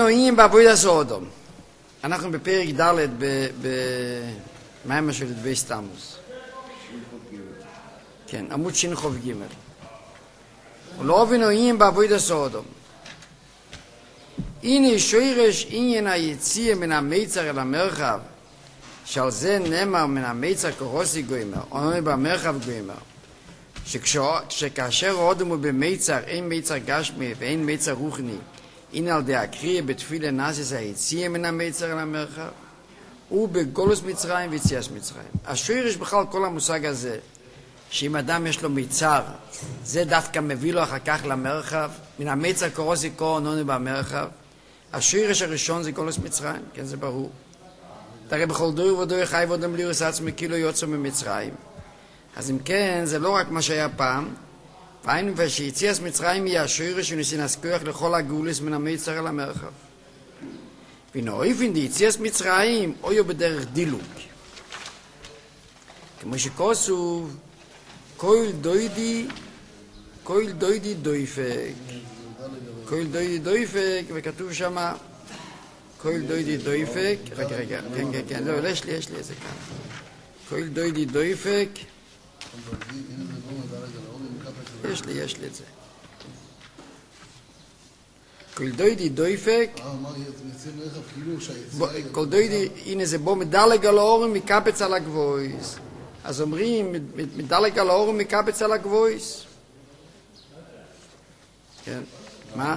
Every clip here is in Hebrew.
נועים בעבודת סודום. אנחנו בפרק ד' במים של בייס תמוז. כן, עמוד ש"חוב ג'. ולא נועים בעבודת סודום. הנה שורש עניין היציאה מן המיצר אל המרחב, שעל זה נאמר מן המיצר כרוסי גוימר, או במרחב גוימר. שכאשר אודם הוא במיצר, אין מיצר גשמי ואין מיצר רוחני, הנה על די הקריאה בתפילה נאסיס היציאה מן המיצר אל המרחב, הוא בגולוס מצרים ויציאת מצרים. השורש בכלל כל המושג הזה, שאם אדם יש לו מיצר, זה דווקא מביא לו אחר כך למרחב, מן המיצר כרוסי קורנוני במרחב. השורש הראשון זה גולוס מצרים, כן, זה ברור. תראה בכל דור ודור חי ואודם לירס עצמי כאילו יוצא ממצרים. אז אם כן, זה לא רק מה שהיה פעם, והיינו ושיציאת מצרים היא השורש שניסין הסכוח לכל הגאולס מן המיצר אל המרחב. ונאיפין די יציאת מצרים אויו בדרך דילוג. כמו שכוסוב, כל דוידי דויפק. כל דוידי דויפק, וכתוב שמה, כל דוידי דויפק, רגע, כן, לא, יש לי איזה כאן. כל דוידי דויפק, יש לי את זה. כל דוידי דויפק, כל דוידי, הנה זה בוא מדלג על האורם מקפץ על הגבויס. אז אומרים, מדלג על האורם מקפץ על הגבויס. כן, מה?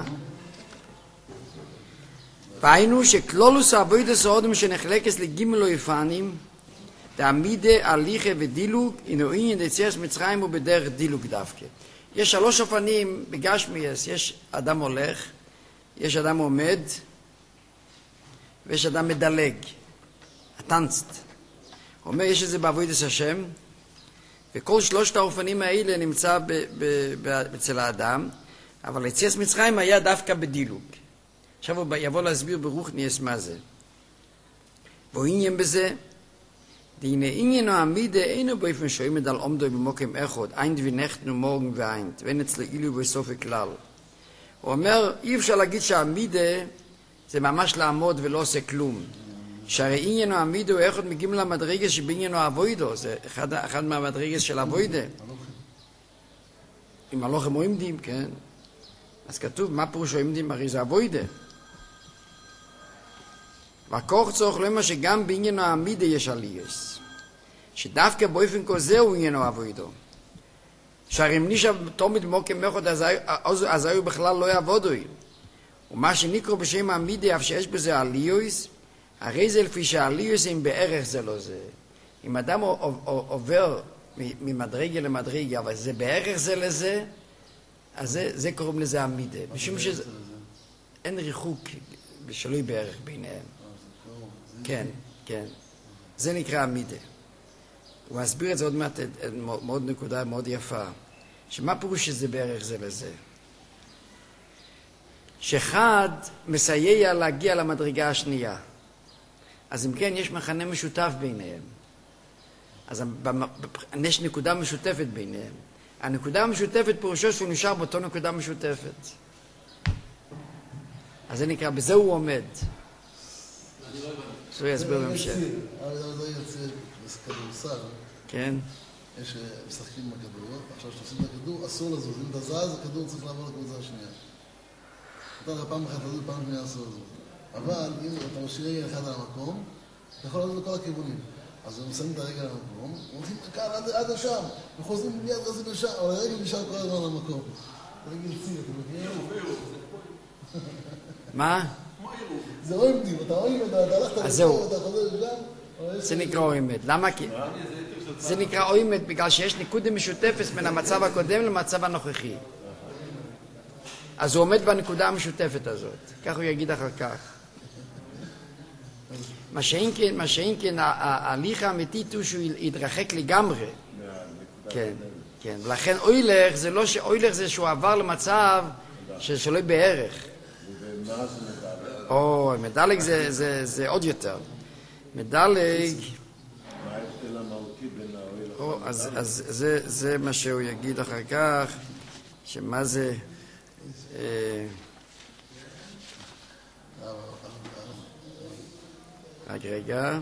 והיינו שכלולוס העבודת סודום שנחלקת לגימל אופנים, תעמידה, הליכה ודילוג, אינו עניין יציאת מצרים הוא בדרך דילוג דווקא. יש 3 אופנים בגשמיאס, יש אדם הולך, יש אדם עומד, ויש אדם מדלג, הטנצט. הוא אומר, יש את זה בעבודת השם, וכל 3 האופנים האלה נמצא אצל האדם, אבל יציאת מצרים היה דווקא בדילוג. עכשיו הוא יבוא להסביר ברוחניאס מה זה. והוא עניין בזה, דינה עניינו עמידה אינו באופן שעומד על עומדו במוקם אחד, איינט ונחתנו מורגן ואיינט, ואין אצלו אילו בסוף הכלל. הוא אומר, אי אפשר להגיד שהעמידה זה ממש לעמוד ולא עושה כלום. שהרי עניינו עמידה הוא אחד מגימל המדרגס שבעניינו אבוידו, זה אחד מהמדרגס של אבוידה. אם הלוחם עומדים, כן. אז כתוב, מה פירוש עומדים? הרי זה אבוידה. והכוח צורך לומר שגם בעניינו העמידה יש עלייס. שדווקא באופן כזה הוא עניינו אבוידו. שהרי אם נשאר תומד מוקם אחד, אז היו בכלל לא יעבודו. ומה שנקרא בשם העמידה, אף שיש בזה עלייס, הרי זה לפי שהעלייס הם בערך זה לא זה. אם אדם עובר ממדרגה למדרגה, אבל זה בערך זה לזה, אז זה קוראים לזה עמידה. משום שאין ריחוק שלוי בערך ביניהם. כן. זה נקרא עמידה. הוא מסביר את זה עוד מעט, מאוד נקודה מאוד יפה. שמה פירוש שזה בערך זה לזה? שאחד מסייע להגיע למדרגה השנייה. אז אם כן, יש מכנה משותף ביניהם. אז יש נקודה משותפת ביניהם. הנקודה המשותפת פירושו שהוא נשאר באותו נקודה משותפת. אז זה נקרא, בזה הוא עומד. שהוא יסביר בהמשך. לא יוצא בכדורסל. כן. יש משחקים עם הכדור, עכשיו כשעושים את הכדור, אסור לזוז. אם אתה זז, הכדור צריך לעבור לקבוצה השנייה. אתה פעם אחת לזוז, פעם שנייה אסור לזוז. אבל אם אתה משאיר רגל אחד על המקום, אתה יכול לזוז לכל הכיוונים. אז הם שמים את הרגל על המקום, הולכים כאן עד לשם, וחוזרים מיד רזים לשם, אבל הרגל נשאר כל הזמן על המקום. הרגל ציר, אתה מכיר? מה? זה לא עומדים, אתה רואים, אתה הלכת לפה, אתה חוזר לשם. זה נקרא עומד. למה? כי זה נקרא עומד בגלל שיש נקודה משותפת מן המצב הקודם למצב הנוכחי. אז הוא עומד בנקודה המשותפת הזאת. כך הוא יגיד אחר כך. מה שאין כן, ההליך האמיתית הוא שהוא יתרחק לגמרי. כן. ולכן אוילך זה לא שאוילך זה שהוא עבר למצב שלא בערך. או, מדלג זה עוד יותר. מדלג... אז זה מה שהוא יגיד אחר כך, שמה זה... רק רגע.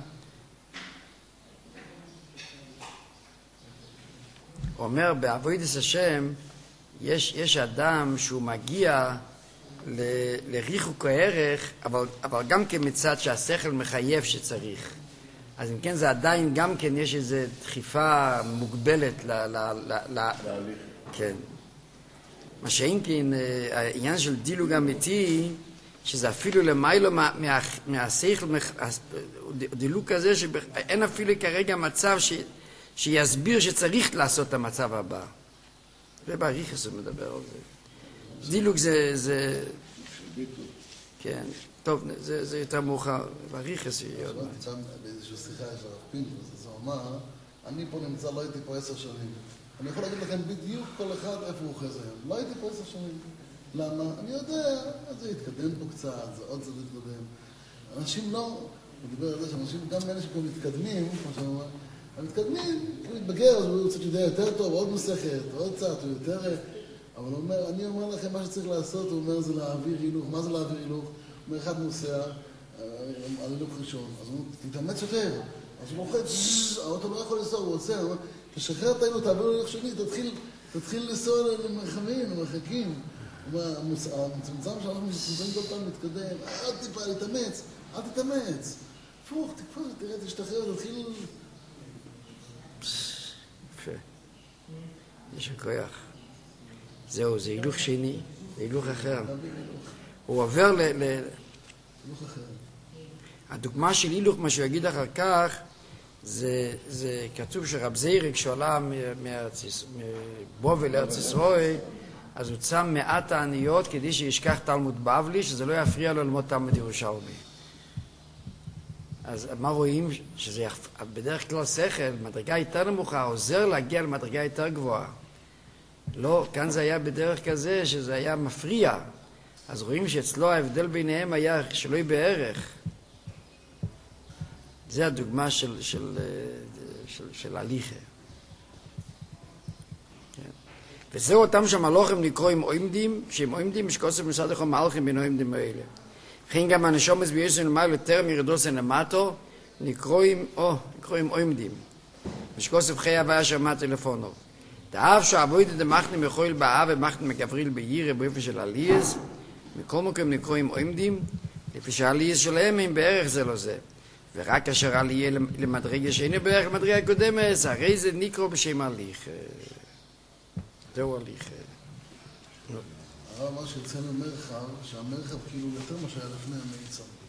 אומר, בעבודת השם, יש אדם שהוא מגיע לריחוק הערך, אבל גם כמצד שהשכל מחייב שצריך. אז אם כן, זה עדיין גם כן יש איזו דחיפה מוגבלת כן. מה שאין כן, העניין של דילוג אמיתי, שזה אפילו למיילו מהשכל, דילוג כזה שאין אפילו כרגע מצב שיסביר שצריך לעשות את המצב הבא. ובריחס הוא מדבר על זה. דילוג זה... כן. טוב, זה יותר מאוחר. בריחס יהיה עוד מעט. עכשיו באיזושהי שיחה יש הרב פינדרוס, אז הוא אמר, אני פה נמצא, לא הייתי פה 10 שנים. אני יכול להגיד לכם בדיוק כל אחד איפה הוא אוחז היום. לא הייתי פה 10 שנים. למה? אני יודע, זה יתקדם פה קצת, זה עוד קצת יתקדם. אנשים לא, הוא דיבר על זה שאנשים, גם אלה שכבר מתקדמים, כמו שהוא אומר, המתקדמים, הוא מתבגר, אז הוא קצת יודע יותר טוב, עוד מסכת, עוד קצת, הוא יותר... אבל הוא אומר, אני אומר לכם, מה שצריך לעשות, הוא אומר, זה להעביר הילוך. מה זה להעביר הילוך? הוא אומר, אחד נוסע, על הילוך ראשון, אז הוא תתאמץ יותר. אז הוא לוחץ, האוטו לא יכול לנסוע, הוא עושה, הוא אומר, תשחרר את הילוך, תעביר להילוך שני, תתחיל לנסוע למרחבים, למרחקים. הוא אומר, המצומצם שאנחנו נמצאים כל פעם להתקדם, אל טיפה, להתאמץ, אל תתאמץ. פוך, תקפוץ, תראה, תשתחרר, תתחיל... יפה. יש הכוח. זהו, זה הילוך שני, זה הילוך אחר. הוא עובר הילוך אחר. הדוגמה של הילוך, מה שהוא יגיד אחר כך, זה כתוב שרב זיירי, כשהוא עלה מבובל לארץ ישראל, אז הוא צם מעט העניות כדי שישכח תלמוד בבלי, שזה לא יפריע לו ללמוד תלמוד ירושלמי. אז מה רואים? שזה בדרך כלל שכל, מדרגה יותר נמוכה, עוזר להגיע למדרגה יותר גבוהה. לא, כאן זה היה בדרך כזה שזה היה מפריע. אז רואים שאצלו ההבדל ביניהם היה שלא יהיה בערך. זה הדוגמה של הליכה. כן. וזהו אותם שהמלוכים נקרואים אוימדים, שהם אוימדים שכוסף משרד לכם מלכים בין אוימדים האלה. וכן גם הנשומס בישו למעלה יותר מירדוסן למטו, נקרואים אוימדים. ושכוסף חיי הוויה שמע טלפונו. דאב שעבוד את המחנים יכול באב ומחנים מגבריל בירה באופן של עליז, מכל מקום נקרואים עומדים, לפי שהעליז שלהם הם בערך זה לא זה. ורק כאשר עלייה למדרגה שאינה בערך למדרגה הקודמת, הרי זה נקרא בשם הליך. זהו הליך. הרב אמר שאצלנו מרחב, שהמרחב כאילו יותר מה שהיה לפני המעיצה.